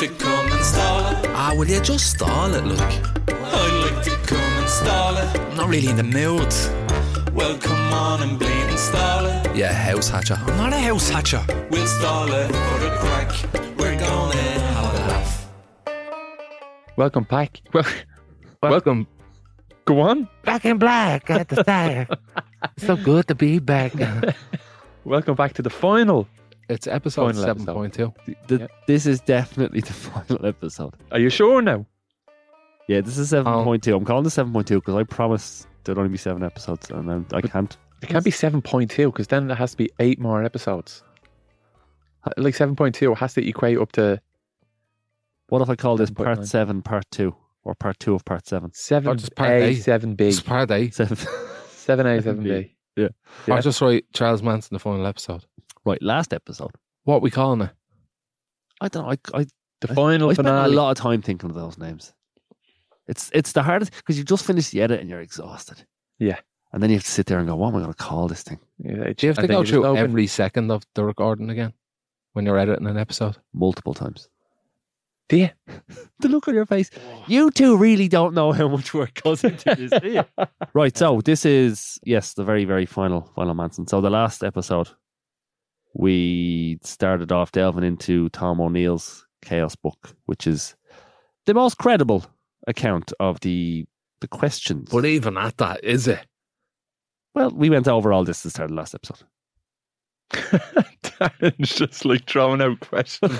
to come and stall it. Ah, will you just stall it, look? I'd like to come and stall it. I'm not really in the mood. Well, come on and bleed and stall it. Yeah, house hatcher. I'm not a house hatcher. We'll stall it for the crack. We're gonna have a laugh. Welcome back. Welcome. Go on. Back in black at the start. So good to be back. Welcome back to the final. It's episode Final episode. 7.2. This is definitely the final episode. Are you sure now? Yeah, this is 7.2. I'm calling this 7.2 because I promised there'd only be 7 episodes, and then I can't. It can't be 7.2 because then there has to be 8 more episodes. Like 7.2 has to equate up to What if I call this 7.9. part 7, part 2, or part 2 of part 7? 7A, just part A. 7B. It's part A. 7. 7A, 7B. Yeah. Yeah. Or just write Charles Manson, the final episode. Right, last episode. What are we calling it? I don't know. I The final spent a finale. lot of time thinking of those names. It's the hardest because you just finished the edit and you're exhausted. Yeah. And then you have to sit there and go, what am I going to call this thing? Yeah, Do you have and to then go just through open- every second of the recording again when you're editing an episode? Multiple times. Do you? The look on your face. You two really don't know how much work goes into this, do you? Right, so this is, yes, the very, very final Manson. So the last episode, we started off delving into Tom O'Neill's Chaos book, which is the most credible account of the questions. But even at that, is it? Well, we went over all this at the start of the last episode. Darren's just like throwing out questions.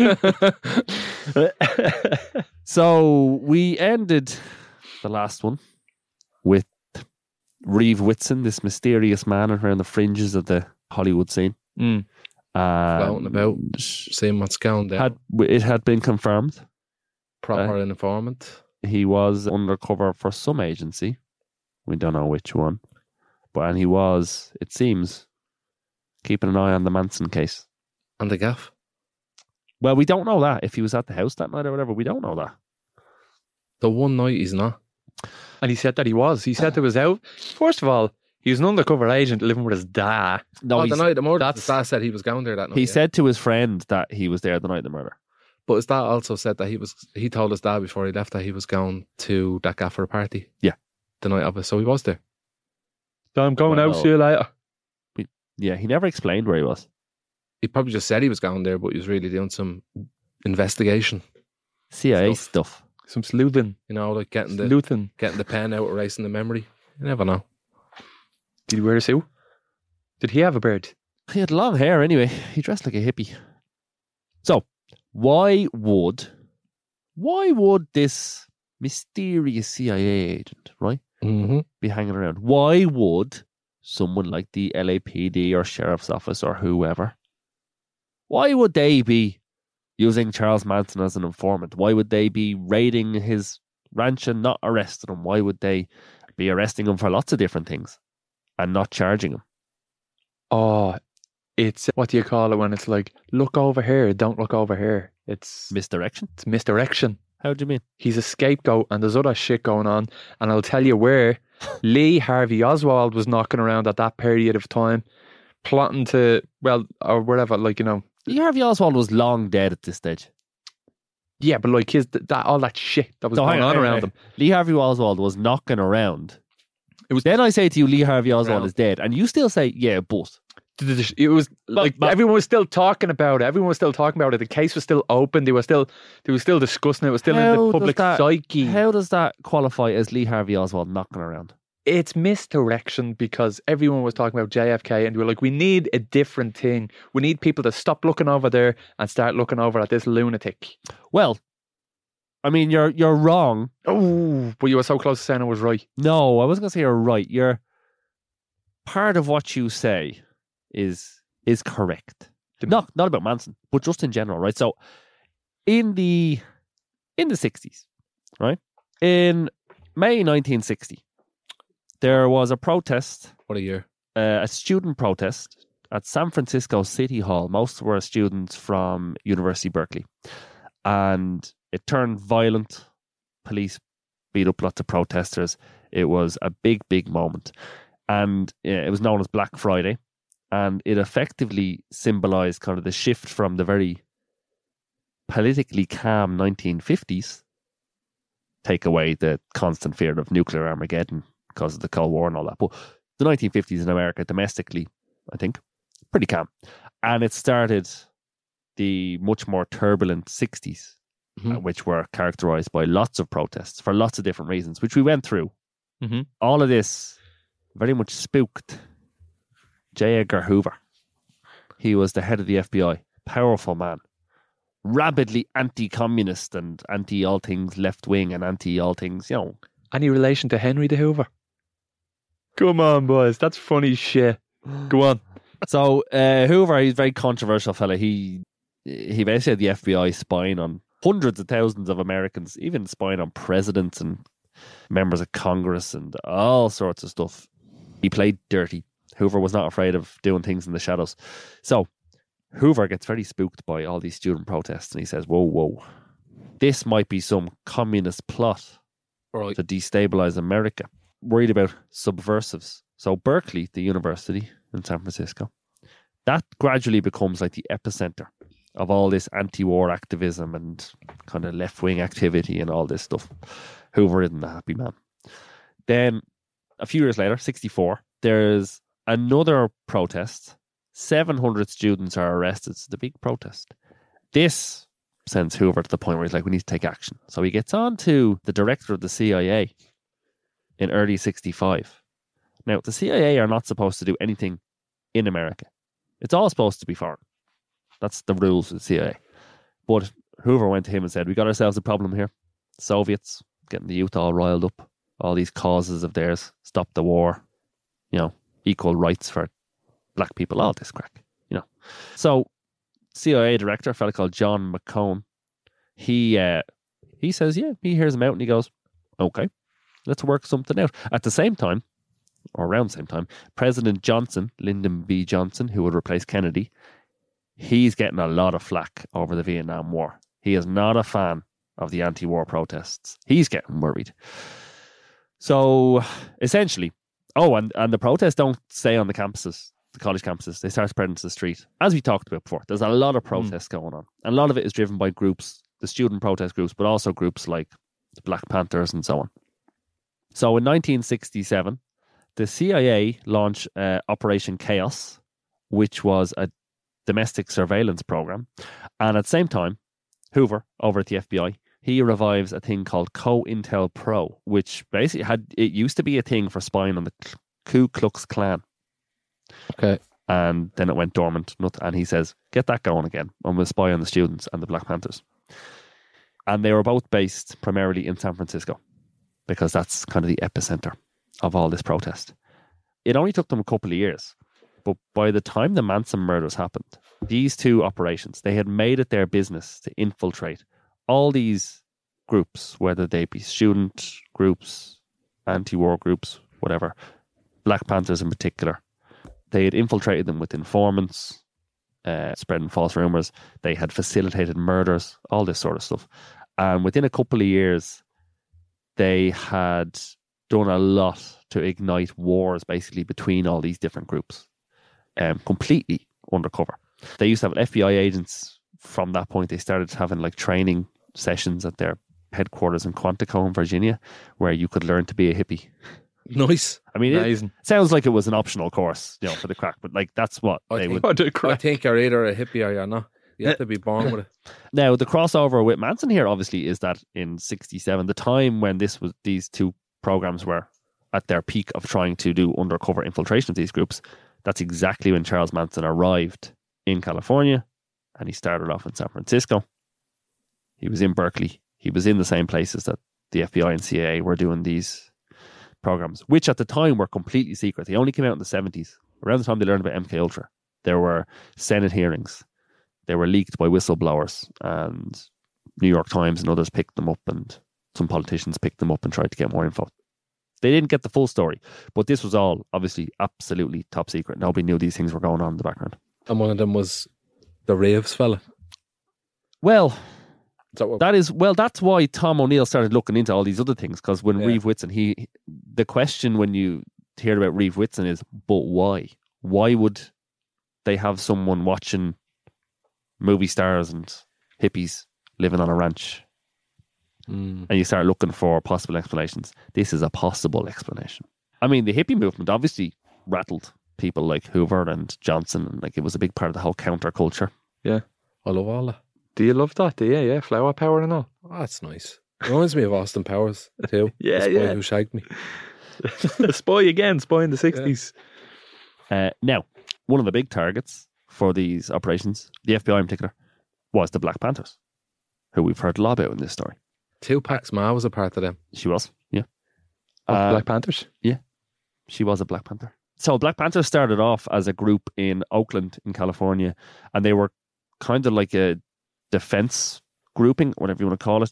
So we ended the last one with Reeve Whitson, this mysterious man around the fringes of the Hollywood scene. Mm. Floating about, seeing what's going down. It had been confirmed. Proper informant. He was undercover for some agency. We don't know which one. And he was, it seems, keeping an eye on the Manson case. And the gaff. Well, we don't know that. If he was at the house that night or whatever, we don't know that. The one night he's not. And he said that he was. He said there was out. First of all, he was an undercover agent living with his dad. No, The night the murder, that's- the dad said he was going there that night. he yeah. said to his friend that he was there the night of the murder. But his dad also said that he told his dad before he left that he was going to that gaff for a party. Yeah. The night of it. So he was there. So I'm going out. Well, See you later. Yeah, he never explained where he was. He probably just said he was going there, but he was really doing some investigation. CIA Stuff. stuff. Some sleuthing. You know, like getting the pen out, erasing the memory. You never know. Did he wear a suit? Did he have a beard? He had long hair anyway. He dressed like a hippie. So, why would this mysterious CIA agent, right, Mm-hmm. be hanging around? Why would someone like the LAPD or Sheriff's Office or whoever, why would they be using Charles Manson as an informant? Why would they be raiding his ranch and not arresting him? Why would they be arresting him for lots of different things and not charging him? Oh, it's, what do you call it when it's like, look over here, don't look over here. It's Misdirection? misdirection. How do you mean? He's a scapegoat and there's other shit going on. And I'll tell you where Lee Harvey Oswald was knocking around at that period of time, plotting to, well, or whatever, like, you know. Lee Harvey Oswald was long dead at this stage. Yeah, but like all that shit that was No, going hang on hang around him. Lee Harvey Oswald was knocking around. It was Then I say to you, Lee Harvey Oswald Around. is dead. And you still say, yeah, but. It was like but- everyone was still talking about it. Everyone was still talking about it. The case was still open. They were still discussing it. It was still in How the does public that- psyche. How does that qualify as Lee Harvey Oswald knocking around? It's misdirection because everyone was talking about JFK and they were like, we need a different thing. We need people to stop looking over there and start looking over at this lunatic. Well, I mean, you're wrong. Oh, but you were so close to saying I was right. No, I wasn't going to say you're right. You're part of what you say is correct. Not about Manson, but just in general, right? So in the 60s, right? In May 1960, there was a protest, What a year. a student protest at San Francisco City Hall. Most were students from University of Berkeley. And it turned violent. Police beat up lots of protesters. It was a big, big moment. And it was known as Black Friday. And it effectively symbolized kind of the shift from the very politically calm 1950s, take away the constant fear of nuclear Armageddon because of the Cold War and all that. But the 1950s in America, domestically, I think, pretty calm. And it started the much more turbulent 60s, which were characterized by lots of protests for lots of different reasons, which we went through. All of this very much spooked J. Edgar Hoover. He was the head of the FBI, powerful man, rabidly anti-communist and anti-all things left-wing and anti-all things, you know. Any relation to Henry de Hoover? Come on, boys. That's funny shit. Go on. So Hoover, he's a very controversial fella. He basically had the FBI spying on hundreds of thousands of Americans, even spying on presidents and members of Congress and all sorts of stuff. He played dirty. Hoover was not afraid of doing things in the shadows. So Hoover gets very spooked by all these student protests and he says, whoa, this might be some communist plot to destabilize America. Worried about subversives. So Berkeley, the university in San Francisco, that gradually becomes like the epicenter of all this anti-war activism and kind of left-wing activity and all this stuff. Hoover isn't a happy man. Then a few years later, 1964, there's another protest. 700 students are arrested. It's the big protest. This sends Hoover to the point where he's like, we need to take action. So he gets on to the director of the CIA in early 1965. Now, the CIA are not supposed to do anything in America. It's all supposed to be foreign. That's the rules of the CIA. But Hoover went to him and said, we got ourselves a problem here. Soviets getting the youth all riled up. All these causes of theirs. Stop the war. You know, equal rights for black people. All this crack. You know. So, CIA director, a fella called John McCone, he says, yeah, he hears him out and he goes, okay, let's work something out. At the same time, or around the same time, President Johnson, Lyndon B. Johnson, who would replace Kennedy, he's getting a lot of flack over the Vietnam War. He is not a fan of the anti-war protests. He's getting worried. So, essentially, and the protests don't stay on the campuses, the college campuses. They start spreading to the street. As we talked about before, there's a lot of protests going on. And a lot of it is driven by groups, the student protest groups, but also groups like the Black Panthers and so on. So, in 1967, the CIA launched Operation Chaos, which was a domestic surveillance program. And at the same time, Hoover, over at the FBI, he revives a thing called COINTELPRO, which basically it used to be a thing for spying on the Ku Klux Klan. Okay. And then it went dormant. And he says, get that going again. And we'll spy on the students and the Black Panthers. And they were both based primarily in San Francisco, because that's kind of the epicenter of all this protest. It only took them a couple of years, but by the time the Manson murders happened, these two operations, they had made it their business to infiltrate all these groups, whether they be student groups, anti-war groups, whatever, Black Panthers in particular. They had infiltrated them with informants, spreading false rumors. They had facilitated murders, all this sort of stuff. And within a couple of years, they had done a lot to ignite wars basically between all these different groups, completely undercover. They used to have FBI agents. From that point, they started having like training sessions at their headquarters in Quantico in Virginia, where you could learn to be a hippie. Nice. I mean, it sounds like it was an optional course, you know, for the crack, but like that's what they would. I think you're either a hippie or you're not. You have to be born with it. Now, the crossover with Manson here, obviously, is that in 1967, the time when these two programs were at their peak of trying to do undercover infiltration of these groups, that's exactly when Charles Manson arrived in California, and he started off in San Francisco. He was in Berkeley. He was in the same places that the FBI and CIA were doing these programs, which at the time were completely secret. They only came out in the 70s. Around the time they learned about MKUltra, there were Senate hearings. They were leaked by whistleblowers, and New York Times and others picked them up, and some politicians picked them up and tried to get more info. They didn't get the full story, but this was all obviously absolutely top secret. Nobody knew these things were going on in the background. And one of them was the Raves fella. Well, that's why Tom O'Neill started looking into all these other things, because when Reeve Whitson, the question when you hear about Reeve Whitson is, but why? Why would they have someone watching movie stars and hippies living on a ranch. And you start looking for possible explanations. This is a possible explanation. I mean, the hippie movement obviously rattled people like Hoover and Johnson, and like it was a big part of the whole counterculture. Yeah. I love all that. Do you love that? Yeah, flower power and all. Oh, that's nice. Reminds me of Austin Powers too. Yeah, The Spy yeah. Who Shagged Me. Spy again, Spy in the 60s. Now, one of the big targets for these operations, the FBI in particular, was the Black Panthers, who we've heard a lot about in this story. Tupac's ma was a part of them. She was, yeah. Black Panthers. She was a Black Panther. So Black Panthers started off as a group in Oakland, in California, and they were kind of like a defense grouping, whatever you want to call it.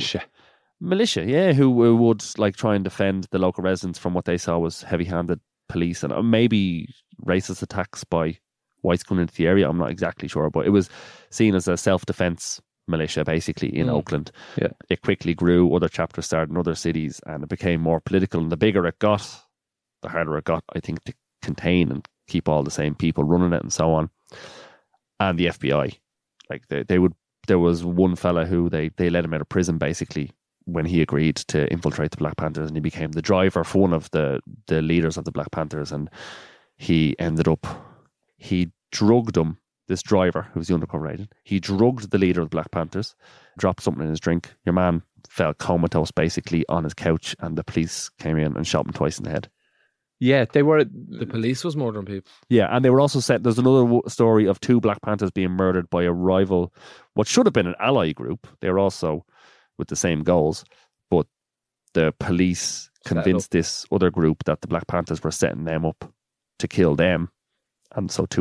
Militia, yeah, who would like try and defend the local residents from what they saw was heavy-handed police and maybe racist attacks by whites coming into the area. I'm not exactly sure, but it was seen as a self-defense militia basically in Oakland. Yeah. It quickly grew, other chapters started in other cities, and it became more political. And the bigger it got, the harder it got, I think, to contain and keep all the same people running it and so on. And the FBI, like they would, there was one fella who they let him out of prison basically when he agreed to infiltrate the Black Panthers, and he became the driver for one of the leaders of the Black Panthers. And he ended up, he drugged him, this driver who was the undercover agent, he drugged the leader of the Black Panthers, dropped something in his drink. Your man fell comatose basically on his couch, and the police came in and shot him twice in the head. Yeah, they were. The police was murdering people. Yeah, and they were also set. There's another story of 2 Black Panthers being murdered by a rival, what should have been an ally group. They were also with the same goals, but the police convinced this other group that the Black Panthers were setting them up to kill them, and so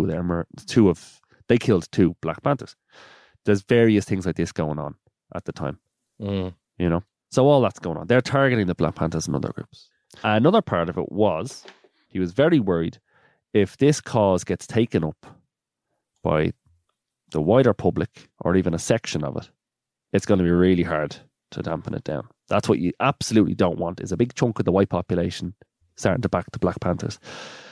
they killed 2 Black Panthers. There's various things like this going on at the time, you know. So all that's going on. They're targeting the Black Panthers and other groups. Another part of it was he was very worried if this cause gets taken up by the wider public or even a section of it, it's going to be really hard to dampen it down. That's what you absolutely don't want, is a big chunk of the white population starting to back the Black Panthers.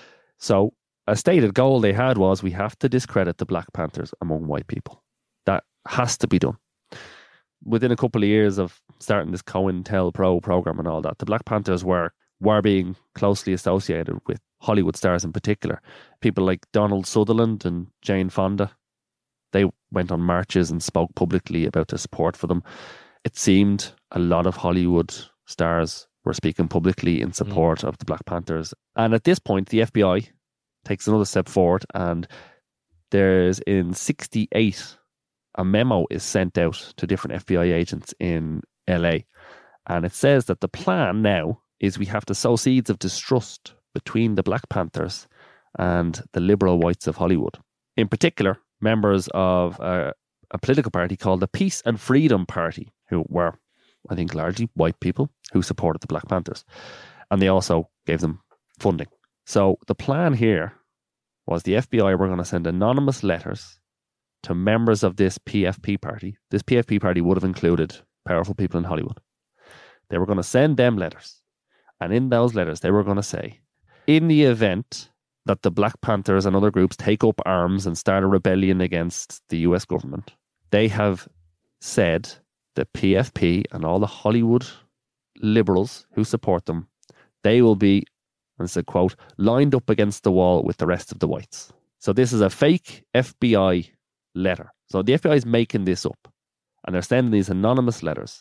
So a stated goal they had was, we have to discredit the Black Panthers among white people. That has to be done. Within a couple of years of starting this COINTELPRO program and all that, the Black Panthers were being closely associated with Hollywood stars in particular. People like Donald Sutherland and Jane Fonda. They went on marches and spoke publicly about their support for them. It seemed a lot of Hollywood stars were speaking publicly in support of the Black Panthers. And at this point, the FBI takes another step forward, and there's in 1968, a memo is sent out to different FBI agents in LA. And it says that the plan now is we have to sow seeds of distrust between the Black Panthers and the liberal whites of Hollywood. In particular, members of a political party called the Peace and Freedom Party, who were, I think, largely white people who supported the Black Panthers. And they also gave them funding. So the plan here was the FBI were going to send anonymous letters to members of this PFP party. This PFP party would have included powerful people in Hollywood. They were going to send them letters. And in those letters, they were going to say, in the event that the Black Panthers and other groups take up arms and start a rebellion against the US government, they have said the PFP and all the Hollywood liberals who support them, they will be, and it's a quote, lined up against the wall with the rest of the whites. So this is a fake FBI letter. So the FBI is making this up, and they're sending these anonymous letters.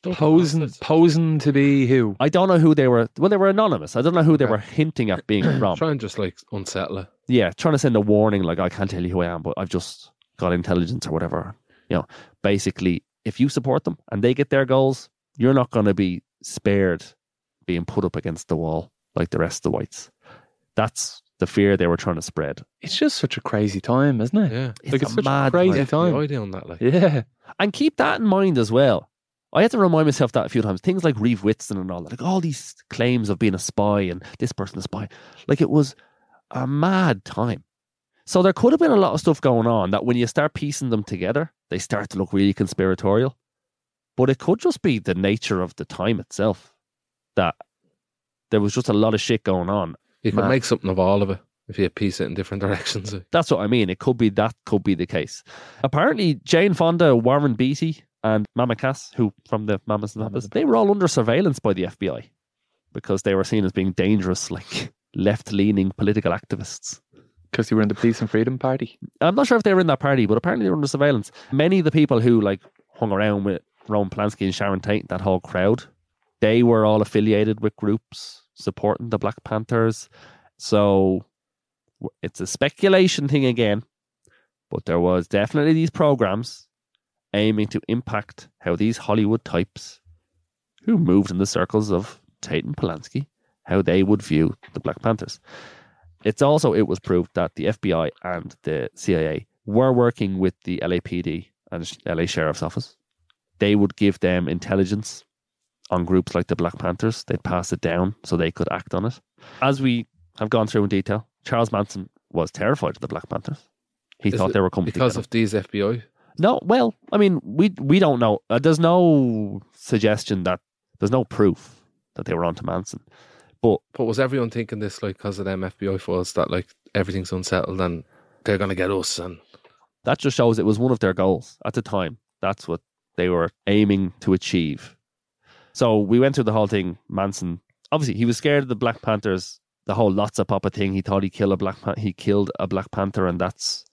Posing to be who? I don't know who they were. Well, they were anonymous. I don't know who they were hinting at being from. Try and just like unsettle it. Yeah, trying to send a warning like, I can't tell you who I am, but I've just got intelligence or whatever. You know, basically, if you support them and they get their goals, you're not going to be spared being put up against the wall like the rest of the whites. That's the fear they were trying to spread. It's just such a crazy time, isn't it? Yeah. Like it's such a mad crazy time. time. Idea on that, like. Yeah. And keep that in mind as well. I had to remind myself that a few times. Things like Reeve Whitson and all that, like all these claims of being a spy and this person a spy. Like it was a mad time. So there could have been a lot of stuff going on that when you start piecing them together, they start to look really conspiratorial. But it could just be the nature of the time itself, that there was just a lot of shit going on. You could make something of all of it if you piece it in different directions. That's what I mean. It could be the case. Apparently, Jane Fonda, Warren Beatty, and Mama Cass, who from the Mamas and Papas, they were all under surveillance by the FBI because they were seen as being dangerous, like left-leaning political activists. Because they were in the Peace and Freedom Party. I'm not sure if they were in that party, but apparently they were under surveillance. Many of the people who like hung around with Roman Polanski and Sharon Tate, that whole crowd, they were all affiliated with groups supporting the Black Panthers. So it's a speculation thing again, but there was definitely these programs aiming to impact how these Hollywood types who moved in the circles of Tate and Polanski, how they would view the Black Panthers. It was proved that the FBI and the CIA were working with the LAPD and LA Sheriff's Office. They would give them intelligence on groups like the Black Panthers. They'd pass it down so they could act on it. As we have gone through in detail, Charles Manson was terrified of the Black Panthers. He thought they were coming because of these FBI. No, well, I mean, we don't know. There's no suggestion that there's no proof that they were onto Manson. But was everyone thinking this like because of them FBI files that like everything's unsettled and they're going to get us? And that just shows it was one of their goals at the time. That's what they were aiming to achieve. So we went through the whole thing. Manson, obviously, he was scared of the Black Panthers. The whole Lotsa Papa thing. He thought he killed a Black Panther, and that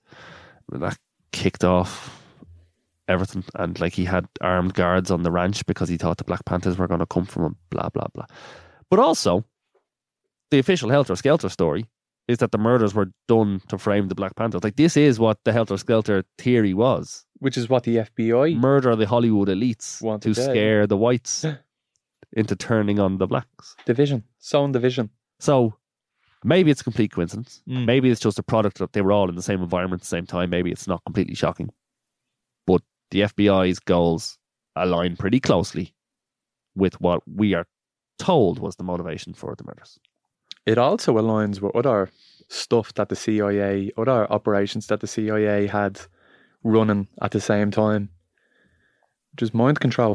kicked off everything. And like he had armed guards on the ranch because he thought the Black Panthers were going to come from him. Blah blah blah. But also, the official Helter Skelter story is that the murders were done to frame the Black Panthers. Like this is what the Helter Skelter theory was. Which is what the FBI murder the Hollywood elites to scare the whites into turning on the blacks. Division. Sown division. So maybe it's a complete coincidence. Maybe it's just a product that they were all in the same environment at the same time. Maybe it's not completely shocking. But the FBI's goals align pretty closely with what we are told was the motivation for the murders. It also aligns with other stuff that the CIA, other operations that the CIA had running at the same time, which is mind control.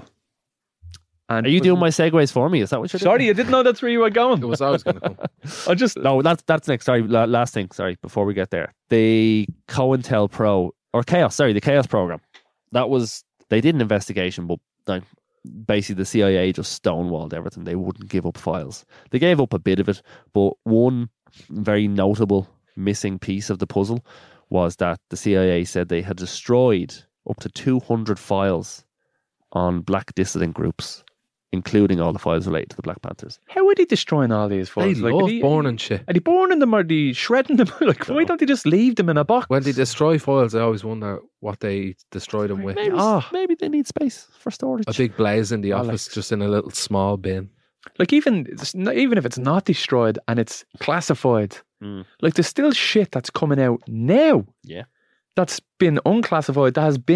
And are you doing my segues for me? Is that what you're doing? Sorry, I didn't know that's where you were going. it was always going to come. No, that's next. Sorry, last thing. Sorry, before we get there, the COINTELPRO or Chaos. Sorry, the Chaos program. That was they did an investigation, but like, basically the CIA just stonewalled everything. They wouldn't give up files. They gave up a bit of it, but one very notable missing piece of the puzzle was that the CIA said they had destroyed up to 200 files on black dissident groups, including all the files related to the Black Panthers. How are they destroying all these files? They love burning shit. Are they burning them or are they shredding them? Like, why don't they just leave them in a box? When they destroy files, I always wonder what they destroy them with. Maybe they need space for storage. A big blaze in the office, just in a little small bin. Like even if it's not destroyed and it's classified, like there's still shit that's coming out now. Yeah, that's been unclassified. That has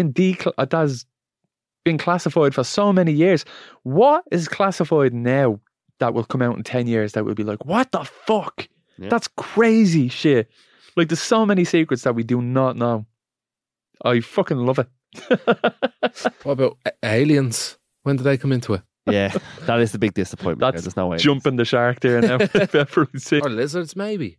been classified for so many years. What is classified now that will come out in 10 years that will be like, what the fuck? Yeah. That's crazy shit. Like there's so many secrets that we do not know. I fucking love it. What about aliens? When did they come into it? Yeah, that is the big disappointment. That's there's no way. Jumping the shark there now. Or lizards, maybe.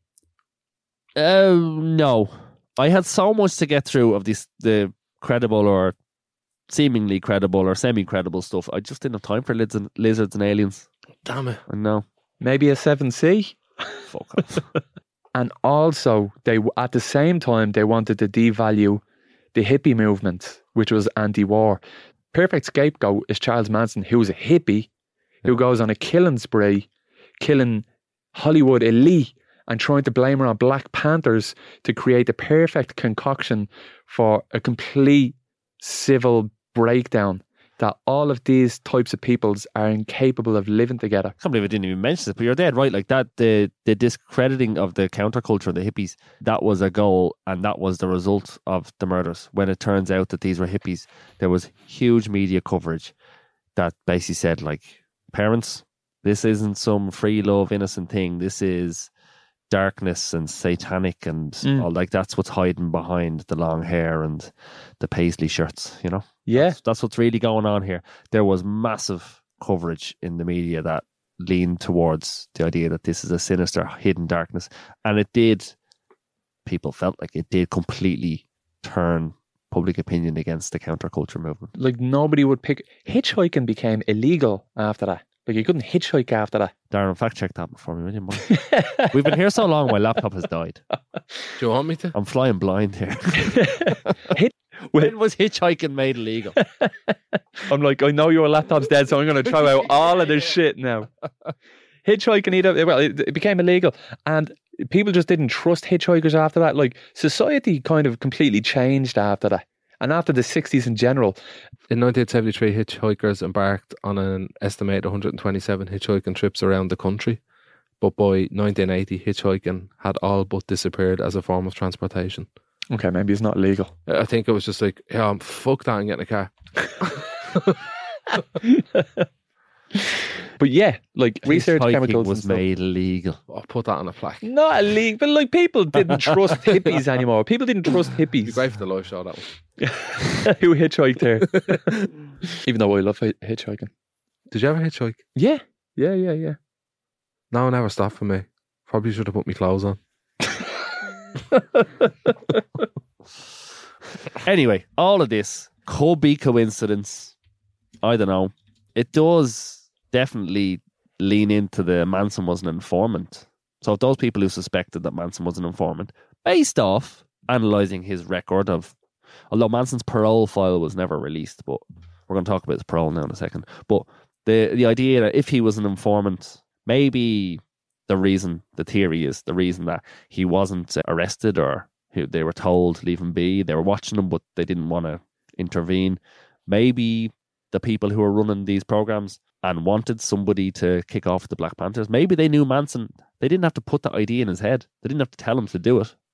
No. I had so much to get through of the credible or seemingly credible or semi-credible stuff. I just didn't have time for lizards and aliens. Damn it. I know. Maybe a 7C. Fuck off. And also, at the same time, they wanted to devalue the hippie movement, which was anti-war. Perfect scapegoat is Charles Manson, who's a hippie, who goes on a killing spree, killing Hollywood elite and trying to blame her on Black Panthers to create the perfect concoction for a complete civil breakdown that all of these types of peoples are incapable of living together. I can't believe I didn't even mention it, but you're dead right. Like that, the discrediting of the counterculture, the hippies, that was a goal, and that was the result of the murders. When it turns out that these were hippies, there was huge media coverage that basically said, like, parents, this isn't some free love innocent thing. This is darkness and satanic and all, like that's what's hiding behind the long hair and the paisley shirts, you know? Yeah. That's what's really going on here. There was massive coverage in the media that leaned towards the idea that this is a sinister hidden darkness. And it did, people felt like it did completely turn public opinion against the counterculture movement. Like nobody would pick. Hitchhiking became illegal after that. Like you couldn't hitchhike after that. Darren, fact check that before me, will you, Mike? We've been here so long, my laptop has died. Do you want me to? I'm flying blind here. Hit. When was hitchhiking made illegal? I'm like, I know your laptop's dead, so I'm going to throw out all of this shit now. Hitchhiking, it became illegal, and people just didn't trust hitchhikers after that. Like society kind of completely changed after that, and after the 60s in general. In 1973, hitchhikers embarked on an estimated 127 hitchhiking trips around the country. But by 1980, hitchhiking had all but disappeared as a form of transportation. Okay, maybe it's not legal. I think it was just like, yeah, fuck that and get in a car. But yeah, like research Hitchhiking chemicals was and stuff. made illegal. I'll put that on a plaque. Not illegal, but like people didn't trust hippies anymore. People didn't trust It'd be hippies. great for the live show, that one. Who hitchhiked there? Even though I love hitchhiking. Did you ever hitchhike? Yeah. No, it never stopped for me. Probably should have put my clothes on. Anyway, all of this could be coincidence. I don't know. It does definitely lean into the Manson was an informant. So those people who suspected that Manson was an informant, based off analysing his record of, although Manson's parole file was never released, but we're going to talk about his parole now in a second. But the idea that if he was an informant, maybe the theory is the reason that he wasn't arrested, or they were told leave him be. They were watching him, but they didn't want to intervene. Maybe the people who were running these programs and wanted somebody to kick off the Black Panthers, maybe they knew Manson. They didn't have to put the idea in his head. They didn't have to tell him to do it.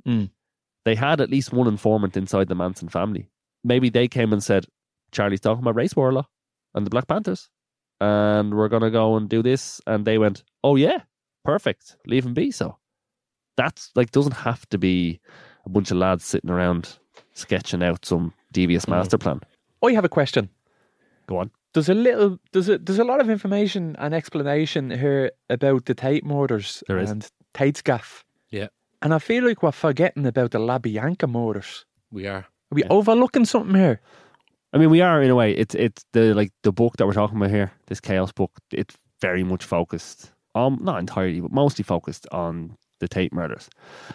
They had at least one informant inside the Manson family. Maybe they came and said, Charlie's talking about race war law and the Black Panthers, and we're going to go and do this. And they went, oh yeah, perfect, leave him be. So that's like, doesn't have to be a bunch of lads sitting around sketching out some devious master plan. I have a question. Go on. There's a lot of information and explanation here about the Tate murders There is. and Tate's gaff. Yeah. And I feel like we're forgetting about the LaBianca murders. We are. Are we overlooking something here? I mean, we are in a way. It's the book that we're talking about here, this Chaos book. It's very much focused on, not entirely, but mostly focused on the Tate murders.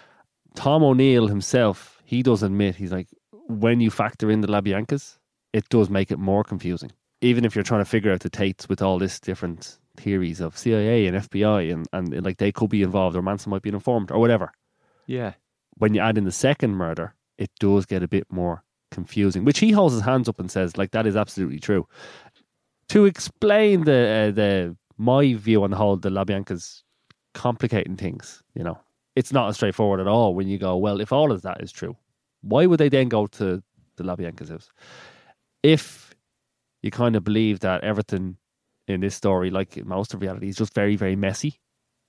Tom O'Neill himself, he does admit, he's like, when you factor in the LaBiancas, it does make it more confusing. Even if you're trying to figure out the Tates with all this different theories of CIA and FBI and like they could be involved, or Manson might be informed or whatever. Yeah. When you add in the second murder, it does get a bit more confusing, which he holds his hands up and says, like, that is absolutely true. To explain the my view on the whole, the LaBiancas complicating things, you know, it's not as straightforward at all when you go, well, if all of that is true, why would they then go to the LaBianca's house? If you kind of believe that everything in this story, like in most of reality, is just very, very messy,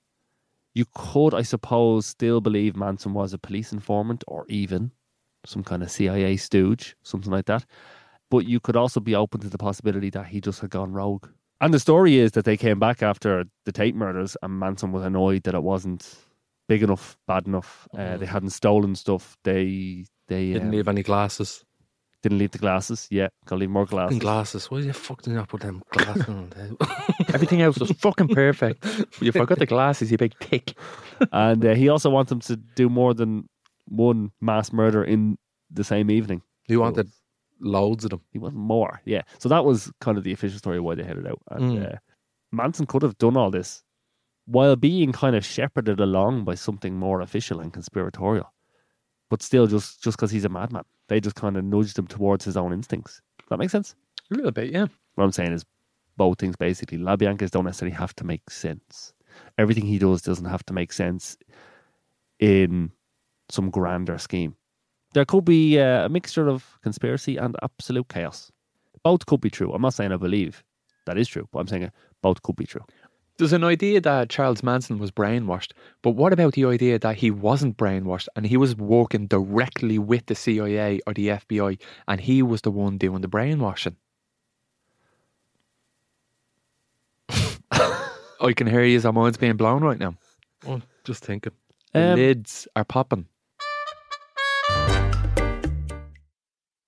you could, I suppose, still believe Manson was a police informant or even some kind of CIA stooge, something like that. But you could also be open to the possibility that he just had gone rogue. And the story is that they came back after the Tate murders and Manson was annoyed that it wasn't big enough, bad enough. They hadn't stolen stuff. They Didn't leave any glasses. Didn't leave the glasses. Yeah, gotta leave more glasses. Glasses. Why the fuck did you not put them glasses on the table? Everything else was fucking perfect. You forgot the glasses, you big tick. And he also wants them to do more than one mass murder in the same evening. He wanted loads of them. He wanted more, yeah. So that was kind of the official story of why they headed out. And Manson could have done all this while being kind of shepherded along by something more official and conspiratorial. But still, just because he's a madman, they just kind of nudged him towards his own instincts. Does that make sense? A little bit, yeah. What I'm saying is both things, basically. LaBiancas don't necessarily have to make sense. Everything he does doesn't have to make sense in some grander scheme. There could be a mixture of conspiracy and absolute chaos. Both could be true. I'm not saying I believe that is true, but I'm saying both could be true. There's an idea that Charles Manson was brainwashed, but what about the idea that he wasn't brainwashed and he was working directly with the CIA or the FBI and he was the one doing the brainwashing? I can hear you, our mind's being blown right now. Oh, just thinking. The lids are popping.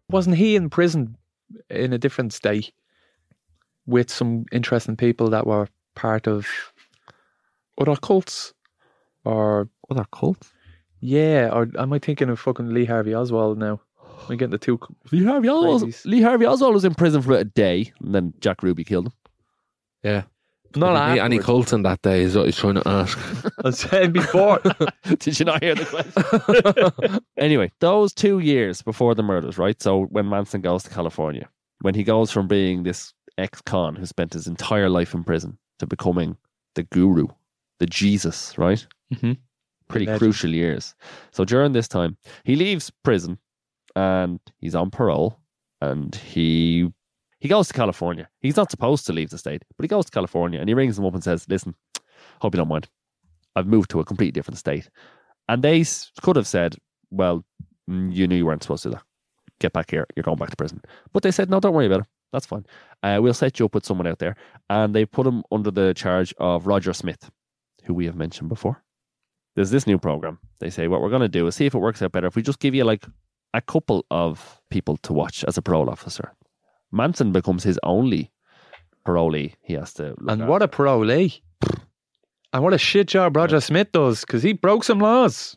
Wasn't he in prison in a different state with some interesting people that were part of other cults? Or Other cults? yeah, or am I thinking of fucking Lee Harvey Oswald now? Am I getting the two? Lee Harvey Crazies. Oswald was in prison for a day, and then Jack Ruby killed him. Yeah. Not Did he meet any afterwards. cult in that day is what he's trying to ask. I was saying before. Did you not hear the question? Anyway, those 2 years before the murders, right? So when Manson goes to California, when he goes from being this ex-con who spent his entire life in prison to becoming the guru, the Jesus, right? Mhm. Pretty Legend. crucial years. So during this time, he leaves prison and he's on parole, and he goes to California. He's not supposed to leave the state, but he goes to California and he rings them up and says, listen, hope you don't mind. I've moved to a completely different state. And they could have said, well, you knew you weren't supposed to do that. Get back here. You're going back to prison. But they said, no, don't worry about it. That's fine. We'll set you up with someone out there. And they put him under the charge of Roger Smith, who we have mentioned before. There's this new program. They say, what we're going to do is see if it works out better. If we just give you like a couple of people to watch as a parole officer. Manson becomes his only parolee. He has to look And after. what a parolee. And what a shit job Roger Smith does, because he broke some laws.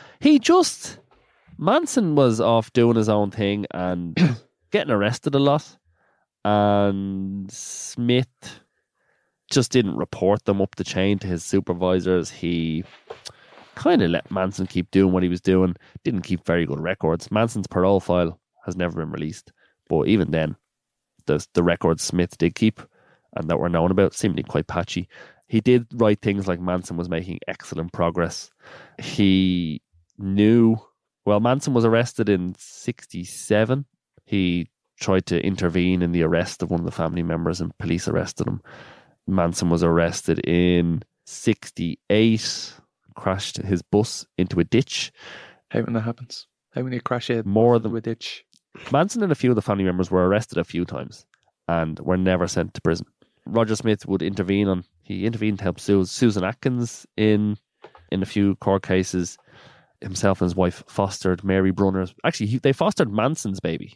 Manson was off doing his own thing and getting arrested a lot. And Smith just didn't report them up the chain to his supervisors. He kind of let Manson keep doing what he was doing. Didn't keep very good records. Manson's parole file has never been released. But even then, the records Smith did keep and that were known about seemed quite patchy. He did write things like Manson was making excellent progress. He knew... Well, Manson was arrested in 1967. He tried to intervene in the arrest of one of the family members and police arrested him. Manson was arrested in 1968, crashed his bus into a ditch. How when that happens? How when you crash it More than into a ditch? Manson and a few of the family members were arrested a few times and were never sent to prison. Roger Smith would intervene he intervened to help Susan Atkins in a few court cases. Himself and his wife fostered Mary Brunner's. Actually, they fostered Manson's baby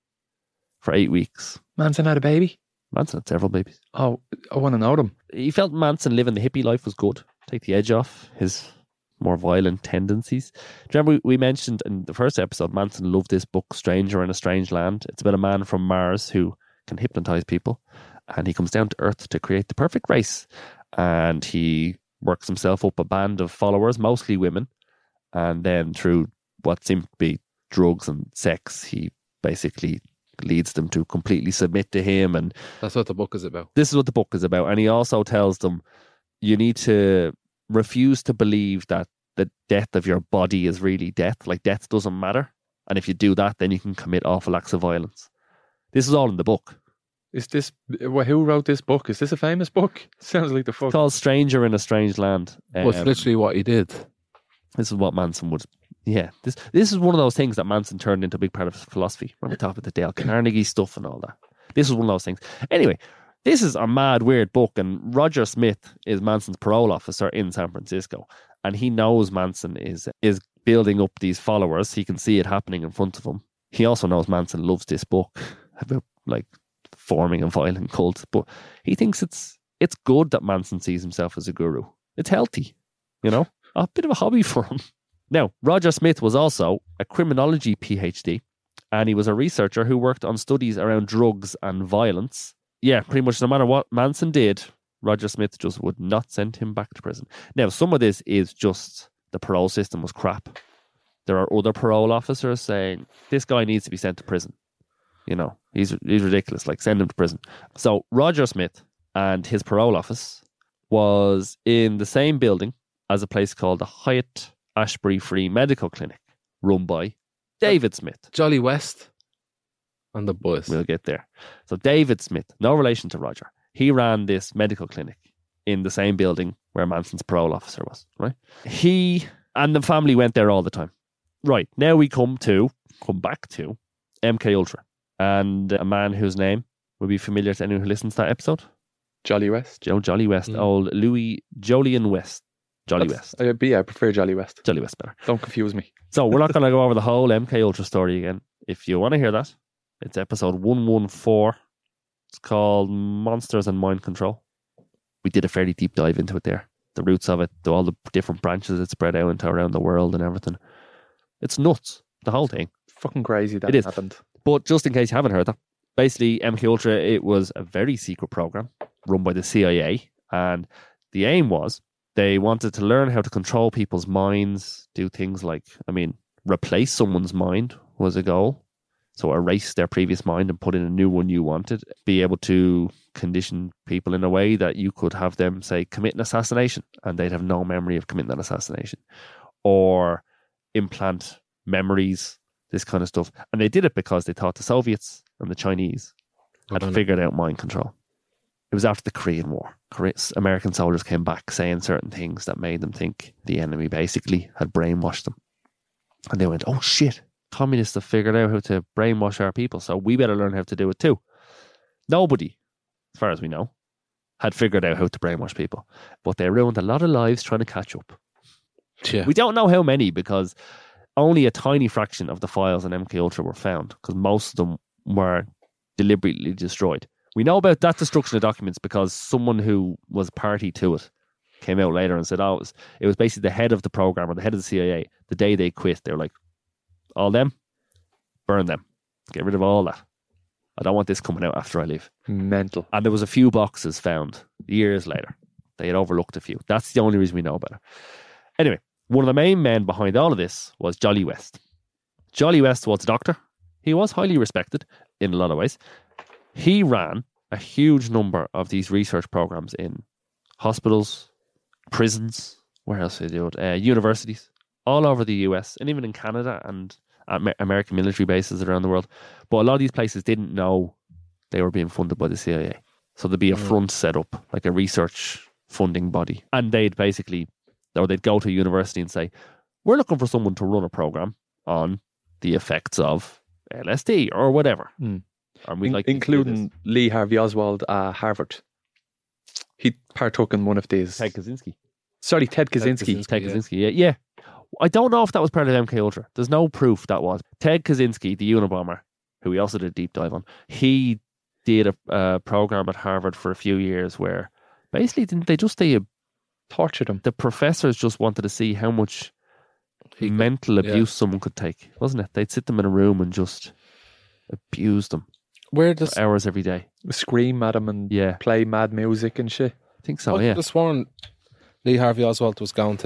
for 8 weeks. Manson had a baby? Manson had several babies. Oh, I want to know them. He felt Manson living the hippie life was good. Take the edge off his more violent tendencies. Do you remember we mentioned in the first episode, Manson loved this book, Stranger in a Strange Land. It's about a man from Mars who can hypnotize people. And he comes down to Earth to create the perfect race. And he works himself up a band of followers, mostly women. And then through what seemed to be drugs and sex, he basically leads them to completely submit to him. And That's what the book is about. this is what the book is about. And he also tells them, you need to refuse to believe that the death of your body is really death. Like death doesn't matter. And if you do that, then you can commit awful acts of violence. This is all in the book. Is this... Who wrote this book? Is this a famous book? Sounds like the fuck. It's called Stranger in a Strange Land. Well, it's literally what he did. This is what Manson would... Yeah, this is one of those things that Manson turned into a big part of his philosophy. When we talk about the Dale Carnegie stuff and all that. This is one of those things. Anyway, this is a mad, weird book, and Roger Smith is Manson's parole officer in San Francisco, and he knows Manson is building up these followers. He can see it happening in front of him. He also knows Manson loves this book about like forming a violent cult, but he thinks it's good that Manson sees himself as a guru. It's healthy, you know, a bit of a hobby for him. Now, Roger Smith was also a criminology PhD, and he was a researcher who worked on studies around drugs and violence. Yeah, pretty much no matter what Manson did, Roger Smith just would not send him back to prison. Now, some of this is just the parole system was crap. There are other parole officers saying, this guy needs to be sent to prison. You know, he's ridiculous, like send him to prison. So Roger Smith and his parole office was in the same building as a place called the Hyatt Ashbury Free Medical Clinic, run by David Smith. Jolly West and the boys. We'll get there. So David Smith, no relation to Roger, he ran this medical clinic in the same building where Manson's parole officer was, right? He and the family went there all the time. Right, now we come back to MK Ultra and a man whose name will be familiar to anyone who listens to that episode. Jolly West. Jolly West, old Louis Jolyon West. Jolly West. I prefer Jolly West. Jolly West better. Don't confuse me. So we're not going to go over the whole MK Ultra story again. If you want to hear that, It's episode 114. It's called Monsters and Mind Control. We did a fairly deep dive into it there. The roots of it, all the different branches it spread out into around the world and everything. It's nuts, the whole thing. Fucking crazy that It is. happened. But just in case you haven't heard that, basically MKUltra, it was a very secret program run by the CIA, and the aim was they wanted to learn how to control people's minds, do things like, replace someone's mind was a goal. So erase their previous mind and put in a new one you wanted. Be able to condition people in a way that you could have them, say, commit an assassination and they'd have no memory of committing that assassination. Or implant memories, this kind of stuff. And they did it because they thought the Soviets and the Chinese had figured out mind control. It was after the Korean War. American soldiers came back saying certain things that made them think the enemy basically had brainwashed them. And they went, oh shit, communists have figured out how to brainwash our people, so we better learn how to do it too. Nobody, as far as we know, had figured out how to brainwash people. But they ruined a lot of lives trying to catch up. Yeah. We don't know how many because only a tiny fraction of the files in MKUltra were found because most of them were deliberately destroyed. We know about that destruction of documents because someone who was party to it came out later and said, oh, it was basically the head of the program or the head of the CIA. The day they quit, they were like, all them, burn them, get rid of all that. I don't want this coming out after I leave. Mental. And there was a few boxes found years later. They had overlooked a few. That's the only reason we know about it. Anyway, one of the main men behind all of this was Jolly West. Jolly West was a doctor. He was highly respected in a lot of ways. He ran a huge number of these research programs in hospitals, prisons, where else did they do it? Universities, all over the US, and even in Canada and American military bases around the world. But a lot of these places didn't know they were being funded by the CIA. So there'd be a front set up, like a research funding body. And they'd go to a university and say, we're looking for someone to run a program on the effects of LSD or whatever. And we'd like including Lee Harvey Oswald at Harvard. He partook in one of these. Ted Kaczynski. Sorry, Ted Kaczynski. Ted Kaczynski, yeah. I don't know if that was part of MKUltra. There's no proof that was. Ted Kaczynski, the Unabomber, who we also did a deep dive on, he did a program at Harvard for a few years where basically they tortured him. The professors just wanted to see how much mental abuse someone could take, wasn't it? They'd sit them in a room and just abuse them. Where does for hours every day? Scream at him and play mad music and shit. I think so, I could have sworn Lee Harvey Oswald was going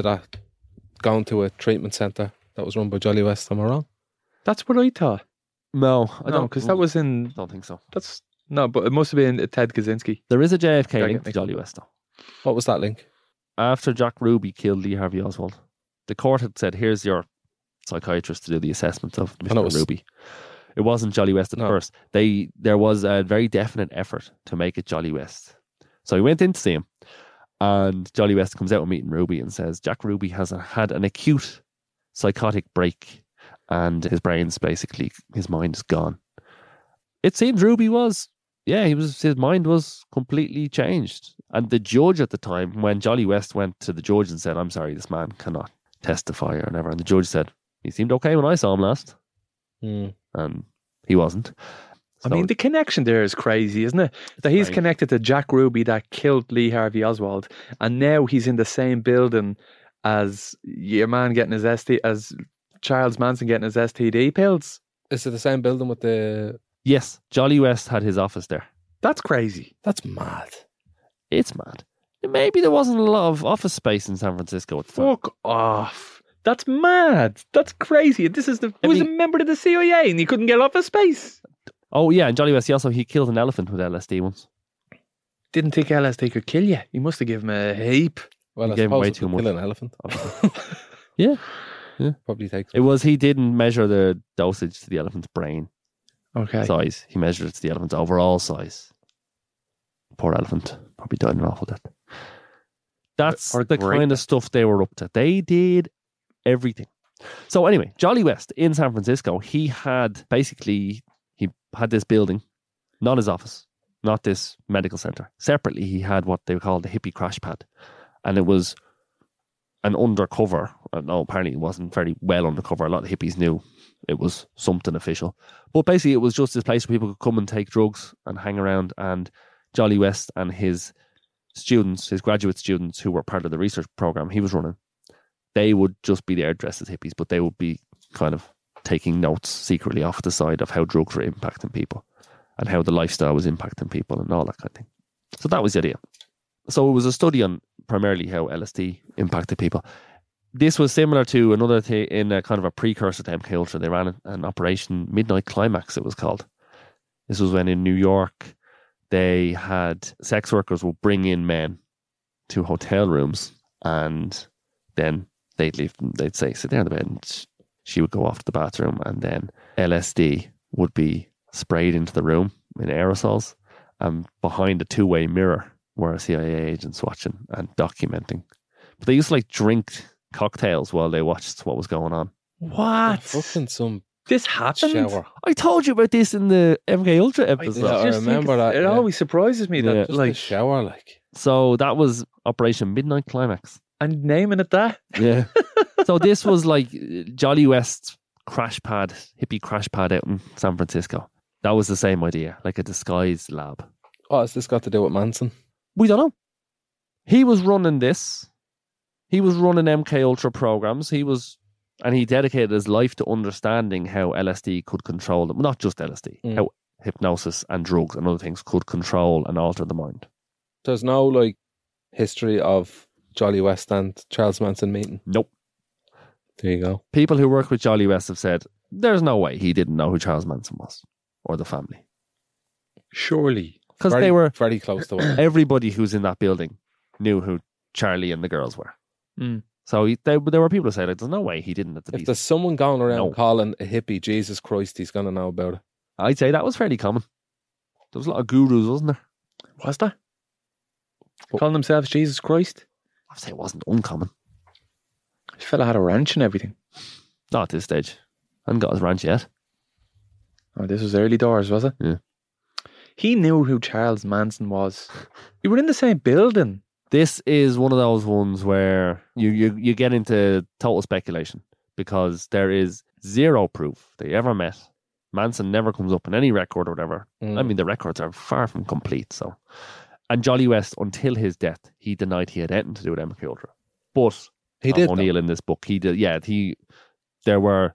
to a treatment centre that was run by Jolly West. Am I wrong? That's what I thought. No, I don't, because that was in. Don't think so. But it must have been Ted Kaczynski. There is a JFK link to Jolly West, though. What was that link? After Jack Ruby killed Lee Harvey Oswald, the court had said, here's your psychiatrist to do the assessment of Mr. Ruby. It wasn't Jolly West at first. There was a very definite effort to make it Jolly West. So he went in to see him, and Jolly West comes out of meeting Ruby and says, Jack Ruby has had an acute psychotic break, and his mind is gone. It seems Ruby was, his mind was completely changed. And the judge at the time, when Jolly West went to the judge and said, I'm sorry, this man cannot testify or whatever, and the judge said, he seemed okay when I saw him last. And he wasn't. So, I mean, the connection there is crazy, isn't it? That he's connected to Jack Ruby that killed Lee Harvey Oswald, and now he's in the same building as your man getting his as Charles Manson getting his STD pills. Is it the same building with the... Yes, Jolly West had his office there. That's crazy. That's mad. It's mad. Maybe there wasn't a lot of office space in San Francisco at the time. Fuck off. That's mad. That's crazy. This is who was a member of the CIA and he couldn't get office space. Oh yeah, and Jolly West, he killed an elephant with LSD once. Didn't think LSD could kill you. He must have given him a heap. Well, I gave him way suppose too much. Kill an elephant. Yeah. Probably takes. He didn't measure the dosage to the elephant's brain size. He measured it to the elephant's overall size. Poor elephant. Probably died an awful death. That's the kind of stuff they were up to. They did everything. So anyway, Jolly West in San Francisco, he had this building, not his office, not this medical center. Separately, he had what they call the hippie crash pad. And it was and undercover. No, apparently it wasn't very well undercover. A lot of hippies knew it was something official. But basically it was just this place where people could come and take drugs and hang around, and Jolly West and his students, his graduate students who were part of the research program he was running, they would just be there dressed as hippies, but they would be kind of taking notes secretly off the side of how drugs were impacting people and how the lifestyle was impacting people and all that kind of thing. So that was the idea. So it was a study on primarily how LSD impacted people. This was similar to another thing in a kind of a precursor to MK Ultra. They ran an operation Midnight Climax, it was called. This was when in New York they had sex workers would bring in men to hotel rooms, and then they'd leave them. They'd say, sit there in the bed, and she would go off to the bathroom, and then LSD would be sprayed into the room in aerosols, and behind a two-way mirror were CIA agents watching and documenting. But they used to like drink cocktails while they watched what was going on. What? Fucking some This happened? shower. I told you about this in the MK Ultra episode. Yeah, I just remember think that, It yeah. always surprises me that, Yeah. Just a like, shower, like. So that was Operation Midnight Climax. and naming it that. Yeah. So this was like Jolly West's crash pad, hippie crash pad out in San Francisco. That was the same idea, like a disguised lab. What has this got to do with Manson? We don't know. He was running this. He was running MK Ultra programs. And he dedicated his life to understanding how LSD could control them. Not just LSD, how hypnosis and drugs and other things could control and alter the mind. There's no like history of Jolly West and Charles Manson meeting. Nope. There you go. People who work with Jolly West have said there's no way he didn't know who Charles Manson was or the family. Surely. Because Very- they were, very close to it. everybody who's in that building knew who Charlie and the girls were. Mm. So there were people who say, like, there's no way he didn't at the If least. there's someone going around No. calling a hippie Jesus Christ, he's gonna know about it. I'd say that was fairly common. There was a lot of gurus, wasn't there? Was that? Calling themselves Jesus Christ? I'd say it wasn't uncommon. This fella had a ranch and everything. Not at this stage. Hadn't got his ranch yet. Oh, this was early doors, was it? Yeah. He knew who Charles Manson was. You were in the same building. This is one of those ones where you get into total speculation because there is zero proof they ever met. Manson never comes up in any record or whatever. I mean, the records are far from complete. So, and Jolly West, until his death, he denied he had anything to do with MK Ultra. But He Tom did. O'Neill in this book, he did. Yeah, there were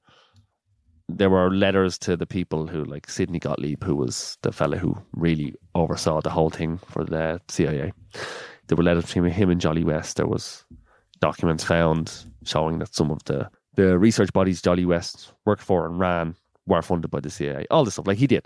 letters to the people who, like Sidney Gottlieb, who was the fella who really oversaw the whole thing for the CIA. There were letters between him and Jolly West. There was documents found showing that some of the research bodies Jolly West worked for and ran were funded by the CIA. All this stuff, like he did.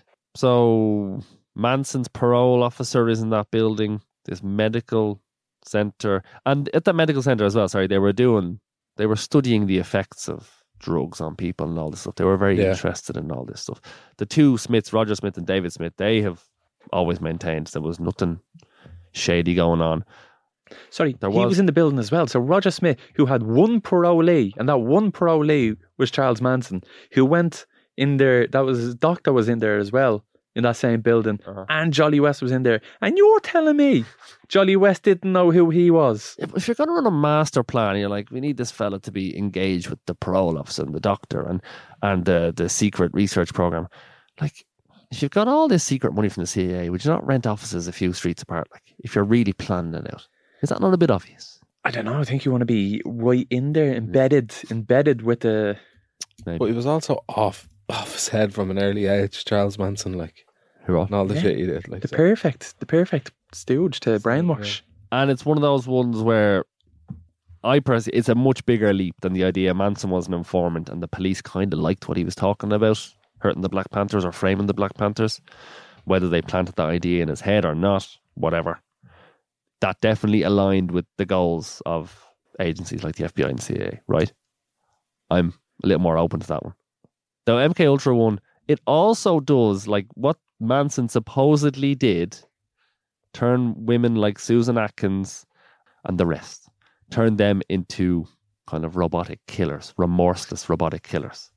So Manson's parole officer is in that building, this medical center. And at that medical center as well, they were studying the effects of drugs on people and all this stuff. They were very interested in all this stuff. The two Smiths, Roger Smith and David Smith, they have always maintained there was nothing shady going on. Sorry, There he was- was in the building as well. So Roger Smith, who had one parolee, and that one parolee was Charles Manson, who went in there. That was his doctor was in there as well, in that same building. And Jolly West was in there. And you're telling me Jolly West didn't know who he was? If you're going to run a master plan, you're like, we need this fella to be engaged with the parole officer and the doctor and the secret research program. Like, if you've got all this secret money from the CIA, would you not rent offices a few streets apart? Like, if you're really planning it out, is that not a bit obvious? I don't know. I think you want to be right in there, embedded with the... But he was also off his head from an early age, Charles Manson, like, and all the Yeah. shit he did. Like, The perfect stooge to brainwash. And it's one of those ones where it's a much bigger leap than the idea Manson was an informant and the police kind of liked what he was talking about, hurting the Black Panthers or framing the Black Panthers. Whether they planted that idea in his head or not, whatever. That definitely aligned with the goals of agencies like the FBI and CIA, right? I'm a little more open to that one. The MK Ultra one, it also does, like what Manson supposedly did, turn women like Susan Atkins and the rest, turn them into kind of robotic killers, remorseless robotic killers,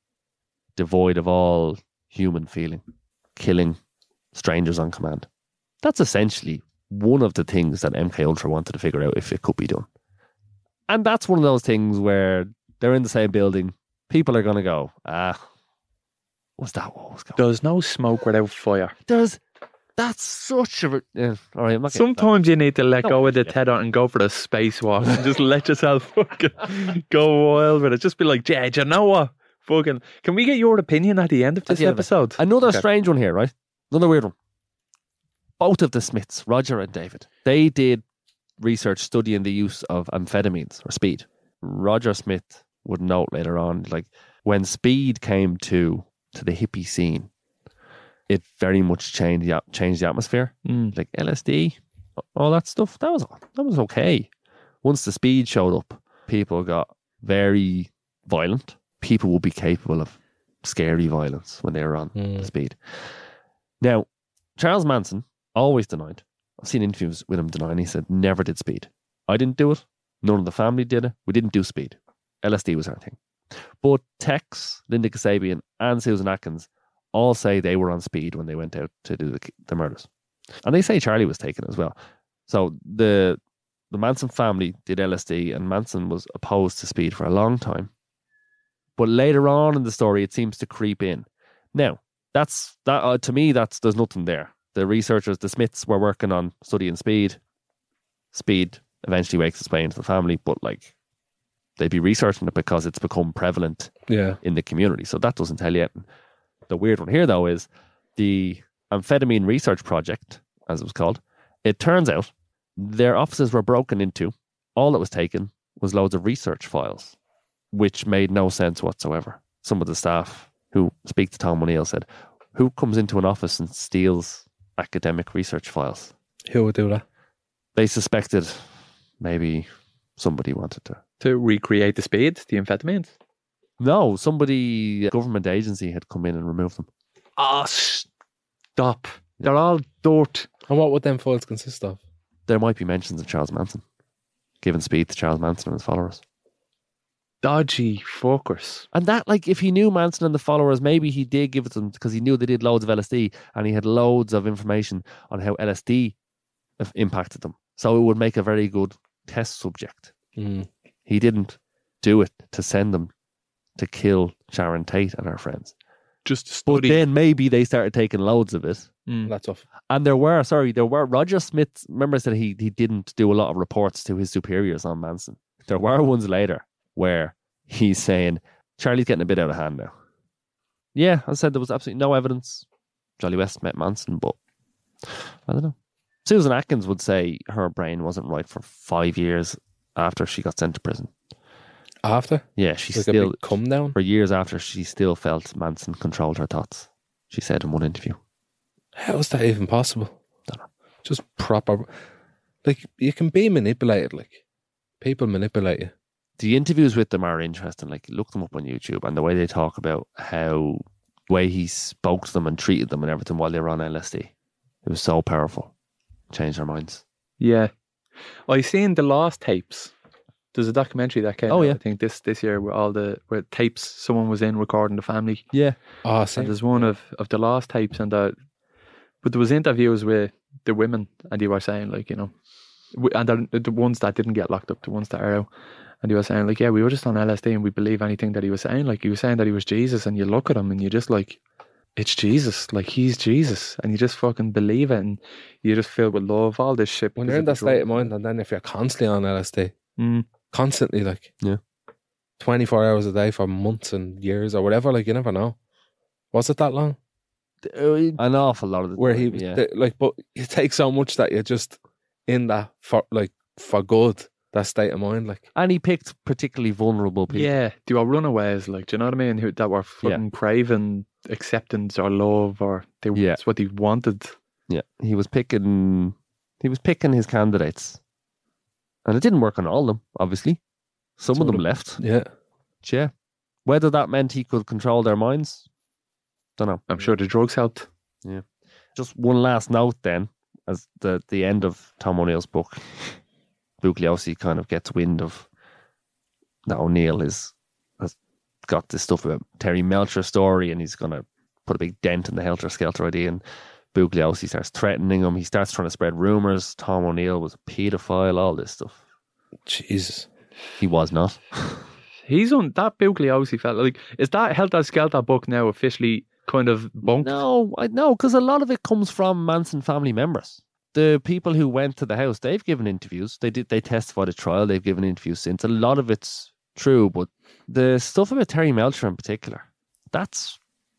devoid of all human feeling, killing strangers on command. That's essentially one of the things that MK Ultra wanted to figure out if it could be done. And that's one of those things where they're in the same building. People are going to go, what's that? What was going on? There's no smoke without fire. That's such a... Yeah, all right, I'm not getting Sometimes you need to let Don't go of the shit. tether and go for the spacewalk and just let yourself fucking go wild with it. Just be like, yeah, do you know what? Fucking, can we get your opinion at the end of this the end of it. episode? Another Okay. strange one here, right? Another weird one. Both of the Smiths, Roger and David, they did research studying the use of amphetamines or speed. Roger Smith would note later on, like, when speed came to the hippie scene, it very much changed the atmosphere. Like LSD, all that stuff, that was okay. Once the speed showed up, people got very violent. People would be capable of scary violence when they were on the speed. Now, Charles Manson always denied. I've seen interviews with him denying. He said, never did speed. I didn't do it. None of the family did it. We didn't do speed. LSD was our thing. But Tex, Linda Kasabian, and Susan Atkins all say they were on speed when they went out to do the murders. And they say Charlie was taken as well. So the Manson family did LSD, and Manson was opposed to speed for a long time. But later on in the story, it seems to creep in. Now, to me, there's nothing there. The researchers, the Smiths, were working on studying speed. Speed eventually wakes its way into the family, but like, they'd be researching it because it's become prevalent in the community. So that doesn't tell you anything. The weird one here, though, is the amphetamine research project, as it was called. It turns out their offices were broken into. All that was taken was loads of research files, which made no sense whatsoever. Some of the staff who speak to Tom O'Neill said, who comes into an office and steals academic research files? Who would do that? They suspected maybe somebody wanted To recreate the speed, the amphetamines. No, a government agency had come in and removed them. Oh, stop. They're all dirt. And what would them files consist of? There might be mentions of Charles Manson, giving speed to Charles Manson and his followers. Dodgy fuckers. And that, like, if he knew Manson and the followers, maybe he did give it to them because he knew they did loads of LSD and he had loads of information on how LSD impacted them. So it would make a very good test subject. He didn't do it to send them to kill Sharon Tate and her friends. Just to But study. then maybe they started taking loads of it. That's off. And there were Roger Smith, remember I said he didn't do a lot of reports to his superiors on Manson. There were ones later where he's saying, Charlie's getting a bit out of hand now. Yeah, I said there was absolutely no evidence Jolly West met Manson, but I don't know. Susan Atkins would say her brain wasn't right for 5 years after she got sent to prison. After? Yeah, she Like a still, big come down? for years after, she still felt Manson controlled her thoughts. She said in one interview. How is that even possible? Don't know. Just proper. Like, you can be manipulated. Like, people manipulate you. The interviews with them are interesting. Like, look them up on YouTube, and the way they talk about how way he spoke to them and treated them and everything while they were on LSD. It was so powerful. Changed their minds. Yeah. I seen the Lost tapes. There's a documentary that came Oh, out, yeah. I think this year where tapes someone was in recording the family. Yeah. Oh, And same. there's one of the Lost tapes but there was interviews with the women and they were saying like, you know, and the ones that didn't get locked up, the ones that are out, and they were saying like, yeah, we were just on LSD and we believe anything that he was saying. Like he was saying that he was Jesus, and you look at him and you just like, it's Jesus, like he's Jesus, and you just fucking believe it, and you just filled with love, all this shit. When because you're in that the state of drug. mind, and then if you're constantly on LSD, Mm. constantly, like, Yeah. 24 hours a day for months and years or whatever, like, you never know. Was it that long? An awful lot of the Where time, he was, yeah. like, but you take so much that you're just in that for good, that state of mind, like. And he picked particularly vulnerable people. Yeah, they were runaways, like, do you know what I mean? That were fucking craving acceptance or love, or Yeah. it's what they wanted. Yeah. He was picking his candidates. And it didn't work on all of them, obviously. Some of them left. Yeah. Yeah. Whether that meant he could control their minds, don't know. I'm sure the drugs helped. Just one last note then, as the end of Tom O'Neill's book, Bugliosi kind of gets wind of that O'Neill has got this stuff about Terry Melcher's story, and he's going to put a big dent in the Helter Skelter idea, and Bugliosi starts threatening him. He starts trying to spread rumours. Tom O'Neill was a paedophile, all this stuff. Jesus. He was not. He's on that Bugliosi fella. Like, is that Helter Skelter book now officially kind of bunked? No, because a lot of it comes from Manson family members. The people who went to the house, they've given interviews. They testified at trial. They've given interviews since. A lot of it's true, but the stuff about Terry Melcher in particular, it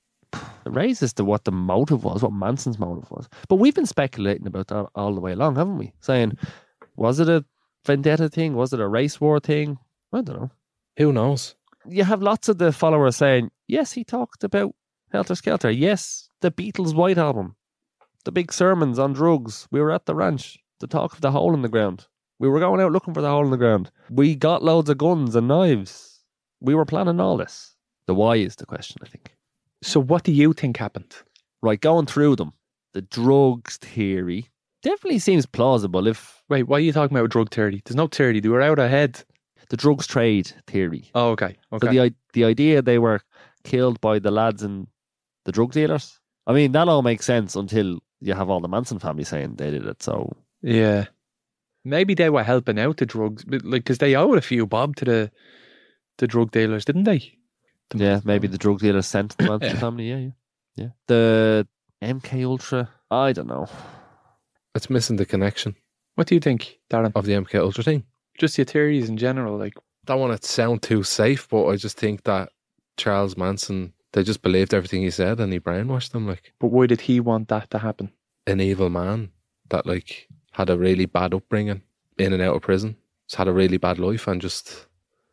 raises to what the motive was, what Manson's motive was. But we've been speculating about that all the way along, haven't we? Saying, was it a vendetta thing? Was it a race war thing? I don't know. Who knows? You have lots of the followers saying, yes, he talked about Helter Skelter. Yes, the Beatles' White Album. The big sermons on drugs. We were at the ranch. The talk of the hole in the ground. We were going out looking for the hole in the ground. We got loads of guns and knives. We were planning all this. The why is the question, I think. So what do you think happened? Right, going through them. The drugs theory definitely seems plausible if... Wait, why are you talking about drug theory? There's no theory. They were out ahead. The drugs trade theory. Oh, okay. So the idea they were killed by the lads and the drug dealers. I mean, that all makes sense until you have all the Manson family saying they did it. So yeah, maybe they were helping out the drugs, because they owed a few bob to the drug dealers, didn't they? Yeah, maybe the drug dealers sent the Manson family. Yeah. The MK Ultra, I don't know. It's missing the connection What do you think, Darren? of the MK Ultra thing. Just your theories in general, like. Don't want to sound too safe, but I just think that Charles Manson, they just believed everything he said and he brainwashed them. Like, But why did he want that to happen? an evil man that like had a really bad upbringing, in and out of prison, just had a really bad life and just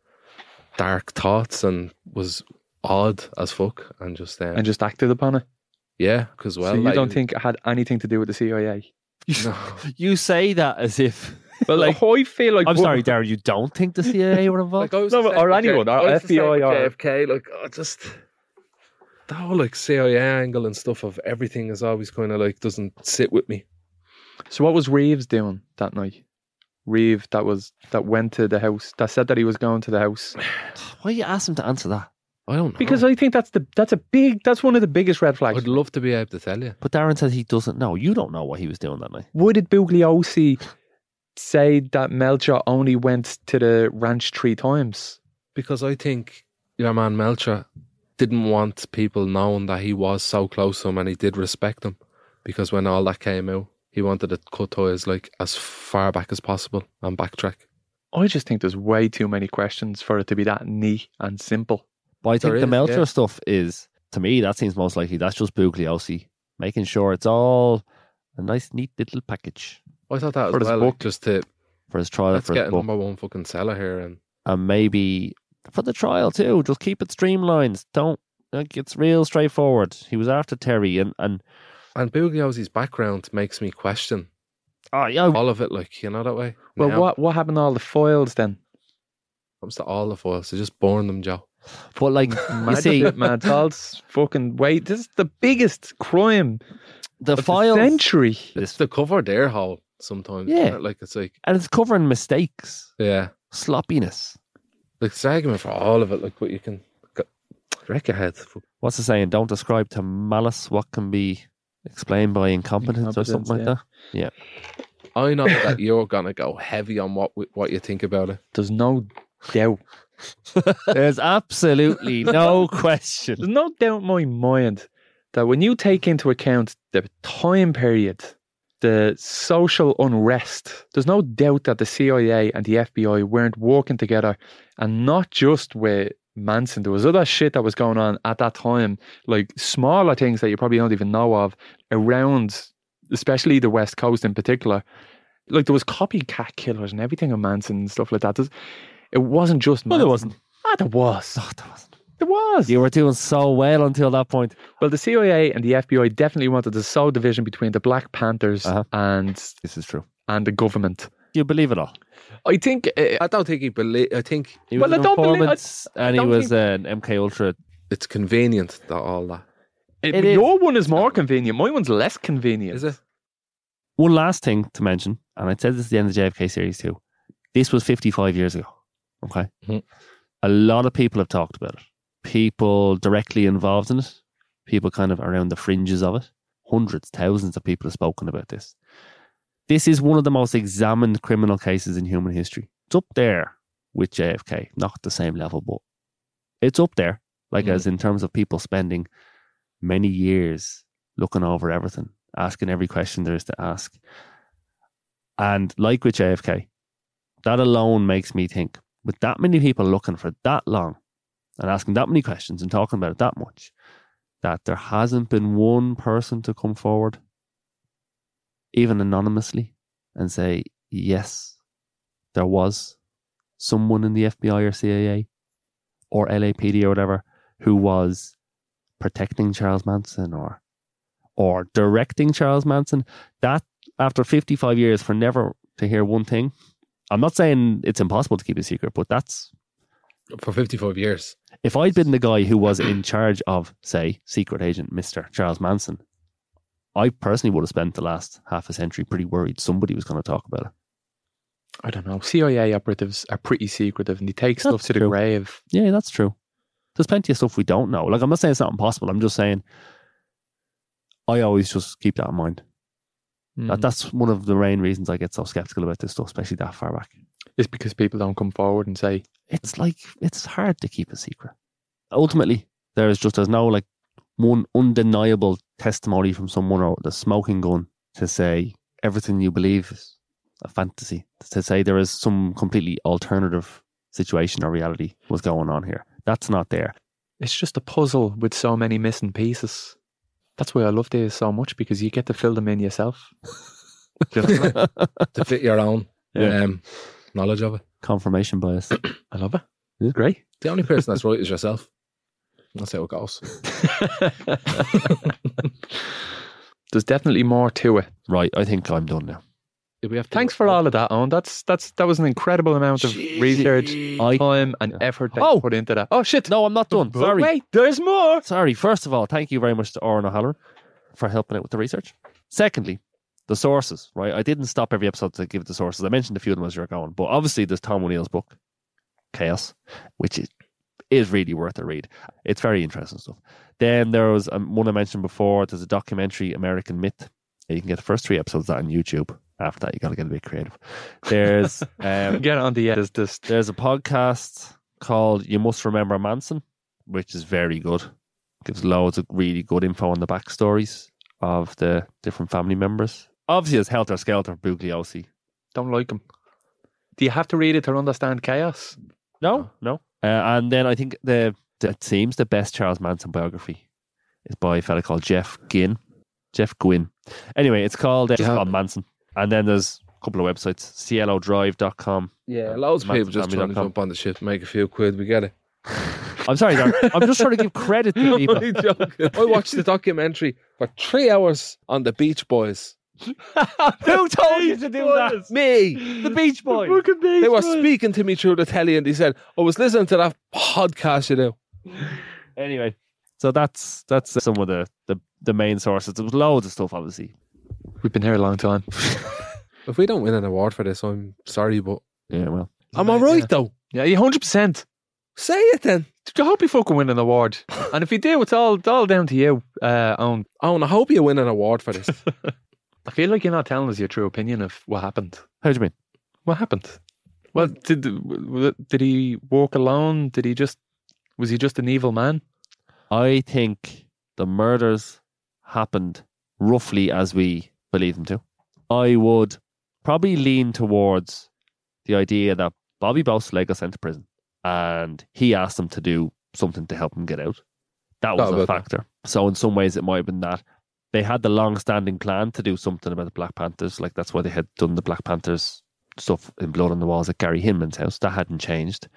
dark thoughts and was odd as fuck and just And just acted upon it. yeah, because So you don't think it had anything to do with the CIA? no. You say that as if... Well, like, I feel like... I'm sorry, Darren, you don't think the CIA were involved? Like, I was No, the same or with anyone, or I was the same FBI with or- JFK. Like, just the whole like CIA angle and stuff of everything is always kind of like doesn't sit with me. So what was Reeves doing that night? Reeve that went to the house, that said that he was going to the house. Why you ask him to answer that? I don't know, Because I think that's one of the biggest red flags. I'd love to be able to tell you. But Darren says he doesn't know. You don't know what he was doing that night. Why did Bugliosi say that Melcher only went to the ranch 3 times? Because I think your man Melcher didn't want people knowing that he was so close to him and he did respect him. Because when all that came out, he wanted to cut ties like as far back as possible and backtrack. I just think there's way too many questions for it to be that neat and simple. But I think There the is, Melcher yeah. stuff is, to me, that seems most likely. That's just Bugliosi making sure it's all a nice, neat little package I thought that For as his well, book. like, just to for his trial, let's for get his a book, number one fucking seller here and maybe for the trial too. Just keep it streamlined. Don't, like, it's real straightforward. He was after Terry, and and Bugliosi's background makes me question oh yeah, all of it, like, you know, that way. Well, Now, what happened to all the foils then? comes to all the files, they just burn them, Joe. but like you Imagine see, it, man. It's all fucking wait. This is the biggest crime the of the files, century. It's the cover their hole sometimes. Yeah. isn't it? Like, it's like, and it's covering mistakes, yeah. sloppiness. Like, it's an argument for all of it, like, what you can wreck your head. What's the saying? Don't describe to malice what can be explained by incompetence or something like Incompetence, that. I know that you're gonna go heavy on what you think about it. There's no doubt. There's absolutely no question. There's no doubt in my mind that when you take into account the time period, the social unrest, there's no doubt that the CIA and the FBI weren't working together, and not just with Manson. There was other shit that was going on at that time, like smaller things that you probably don't even know of around, especially the West Coast in particular. Like, there was copycat killers and everything of Manson and stuff like that. It wasn't just No, Manson. there wasn't. Ah, there was. Oh, there wasn't. There was. You were doing so well until that point. Well, the CIA and the FBI definitely wanted to sow division between the Black Panthers Uh-huh. and This is true. the government. You believe it all? I think I don't think he believe. I think He Well, was I an don't believe- informant, and he don't was think- an MK Ultra. it's convenient that all that It is. your one is more convenient. My one's less convenient. is it. One last thing to mention, and I said this at the end of the JFK series too. This was 55 years ago. Okay, Mhm. A lot of people have talked about it. People directly involved in it. People kind of around the fringes of it. Hundreds, thousands of people have spoken about this. This is one of the most examined criminal cases in human history. It's up there with JFK. Not at the same level, but it's up there. Like as in terms of people spending many years looking over everything, asking every question there is to ask. And like with JFK, that alone makes me think, with that many people looking for that long and asking that many questions and talking about it that much, that there hasn't been one person to come forward, even anonymously, and say, yes, there was someone in the FBI or CIA or LAPD or whatever who was protecting Charles Manson or directing Charles Manson. That, after 55 years, for never to hear one thing, I'm not saying it's impossible to keep a secret, but that's... For 55 years. If I'd been the guy who was in charge of, say, secret agent Mr. Charles Manson, I personally would have spent the last half a century pretty worried somebody was going to talk about it. I don't know. CIA operatives are pretty secretive and they take stuff That's to the true. grave. Yeah, that's true. There's plenty of stuff we don't know. Like, I'm not saying it's not impossible. I'm just saying I always just keep that in mind. That's one of the main reasons I get so skeptical about this stuff, especially that far back. It's because people don't come forward and say, It's like, it's hard to keep a secret. Ultimately, there's no like one undeniable testimony from someone or the smoking gun to say everything you believe is a fantasy, to say there is some completely alternative situation or reality was going on here. That's not there. it's just a puzzle with so many missing pieces. That's why I love this so much, because you get to fill them in yourself. Do you know? To fit your own Yeah. knowledge of it. Confirmation bias. I love it. Yeah. Great. The only person that's right is yourself. That's how it goes. There's definitely more to it. Right, I think I'm done now. If we have to Thanks for all of that, Owen. That was an incredible amount of research, time, and effort that you put into that. Oh shit! No, I'm not done. But Sorry. wait, there's more. Sorry. First of all, thank you very much to Oren O'Halloran for helping out with the research. Secondly, the sources, right? I didn't stop every episode to give the sources. I mentioned a few of them as you were going, but obviously there's Tom O'Neill's book, Chaos, which is really worth a read. It's very interesting stuff. Then there was one I mentioned before. There's a documentary, American Myth. You can get the first 3 episodes of that on YouTube. After that, you got to get a bit creative. There's Get on the edit. there's a podcast called You Must Remember Manson, which is very good. Gives loads of really good info on the backstories of the different family members. Obviously, it's Helter Skelter, Bugliosi. Don't like him. Do you have to read it to understand Chaos? No. And then I think it seems the best Charles Manson biography is by a fella called Jeff Gwynn. Anyway, it's called Manson. And then there's a couple of websites, cielodrive.com. Yeah, loads of people just trying to jump on the ship, make a few quid. We get it. I'm sorry, Darren. I'm just trying to give credit to people. I'm joking. I watched the documentary for 3 hours on the Beach Boys. Who told you to do that? Me. The Beach Boys. They were speaking to me through the telly and they said, I was listening to that podcast, you know. Anyway, so that's some of the main sources. There was loads of stuff, obviously. We've been here a long time. If we don't win an award for this, I'm sorry, but Yeah, well. I'm all right, though. Yeah, you 100%. Say it then. I hope you fucking win an award. And if you do, it's all down to you, Owen. Owen, I hope you win an award for this. I feel like you're not telling us your true opinion of what happened. How do you mean? What happened? Well, did he walk alone? Was he just an evil man? I think the murders happened roughly as we believe them to. I would probably lean towards the idea that Bobby Beausoleil got sent to prison and he asked them to do something to help him get out. That was a factor. So in some ways it might have been that. They had the long-standing plan to do something about the Black Panthers. Like, that's why they had done the Black Panthers stuff in Blood on the Walls at Gary Hinman's house. That hadn't changed.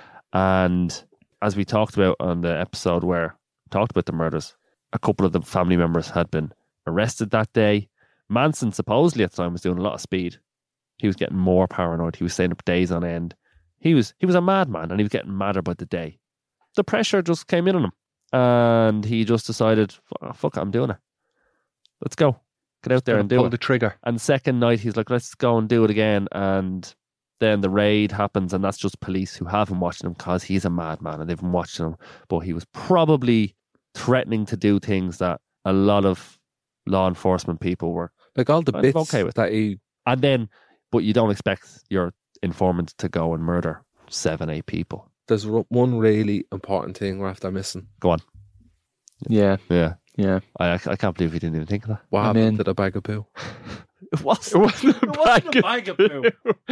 And as we talked about on the episode where we talked about the murders, a couple of the family members had been arrested that day. Manson supposedly at the time was doing a lot of speed. He was getting more paranoid. He was staying up days on end. He was a madman, and he was getting madder by the day. The pressure just came in on him, and he just decided, fuck it, I'm doing it. Let's go. Get out there and do Pull it. the trigger. And second night, he's like, let's go and do it again. And then the raid happens, and that's just police who have been watching him because he's a madman and they've been watching him. But he was probably threatening to do things that a lot of law enforcement people were Like all the kind of bits okay with. that he... And then, but you don't expect your informant to go and murder 7, 8 people. There's one really important thing we're after missing. Go on. Yeah, Yeah. yeah. I can't believe we didn't even think of that. What I'm happened in. to the bag of poo? It was. It wasn't a bag of poo.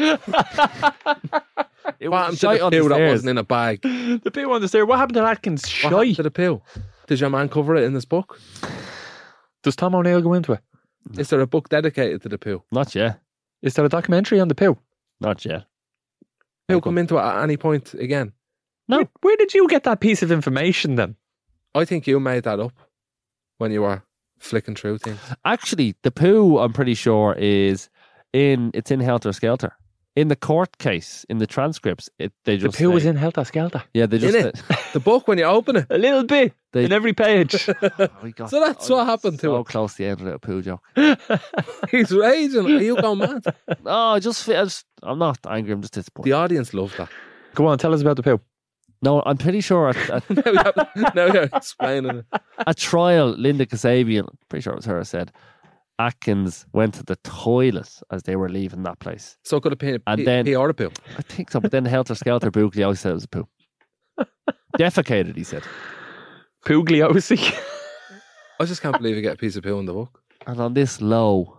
It What was happened to shite the on the poo that stairs. wasn't in a bag? The poo on the stair. What happened to Atkins' What happened shite? to the poo? Did your man cover it in his book? Does Tom O'Neill go into it? Is there a book dedicated to the poo? Not yet. Is there a documentary on the poo? Not yet. Poo come into it at any point again? No. Where did you get that piece of information then? I think you made that up when you were flicking through things. Actually, the poo, I'm pretty sure, it's in Helter Skelter. In the court case, in the transcripts, they The just poo was say- in Helter Skelter. Yeah, they just In it? The book, when you open it. A little bit They- in every page. we got So that's what happened to so it. close to the end of the poo joke. He's raging. Are you going mad? No, I'm not angry. I'm just disappointed. The audience loved that. Go on, tell us about the poo. No, I'm pretty sure Now you're explaining it. at trial, Linda Kasabian, pretty sure it was her, said Atkins went to the toilet as they were leaving that place. So it could have been And a then- pee or a poo. I think so, but then Helter Skelter Bugliosi said it was a poo. Defecated, he said. Pugliosi. I just can't believe you get a piece of poo in the book. And on this low,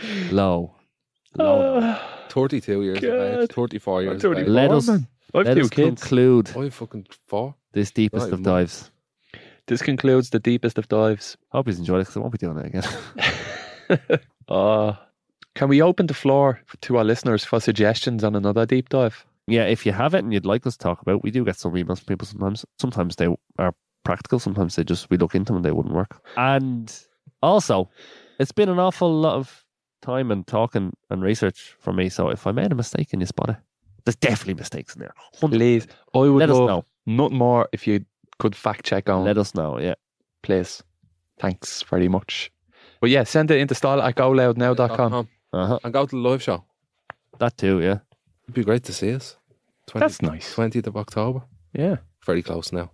32 years of God. age, 34 years of 34. age. let us, I've let two us kids. conclude I'm fucking 4. this deepest Not of even dives. This concludes the deepest of dives. Hope you enjoyed it because I won't be doing it again. Can we open the floor to our listeners for suggestions on another deep dive? Yeah, if you have it and you'd like us to talk about, we do get some emails from people sometimes. Sometimes they are practical, sometimes we look into them and they wouldn't work. And also, it's been an awful lot of time and talking and research for me. So if I made a mistake and you spot it, there's definitely mistakes in there. Please, I would Let us love know. nothing more if you could fact check on. Let us know, yeah. Please. Thanks very much. But yeah, send it into style@goloudnow.com. Uh-huh. And go to the live show. That too, yeah. It'd be great to see us. That's nice. 20th of October. Yeah. Very close now.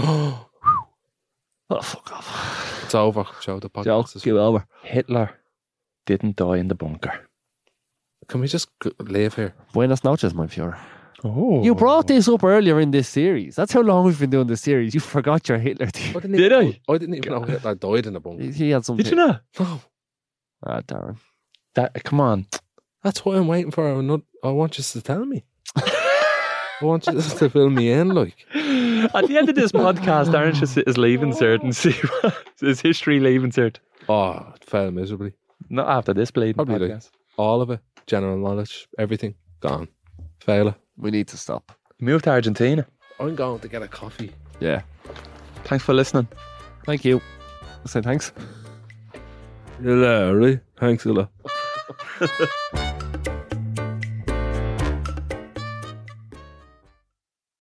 Oh, fuck off. It's over. Show the Joe, podcast. give it over. Hitler didn't die in the bunker. Can we just leave here? Buenas noches, my Führer. Oh. You brought this up earlier in this series. That's how long we've been doing this series. You forgot your Hitler theory. Did I? I didn't even know Hitler died in a bunker. He had something. Did you not? No. Ah, Darren. Come on. That's why I'm waiting for another. I want you to tell me. I want you to fill me in, like. At the end of this podcast, Aaron should sit his leaving cert and see what his history leaving cert. Oh, it fell miserably. Not after this bleeding Probably like podcast. all of it. General knowledge, everything gone. Fail it. We need to stop. Moved to Argentina. I'm going to get a coffee. Yeah. Thanks for listening. Thank you. I'll say thanks. Yeah, right. Thanks a lot.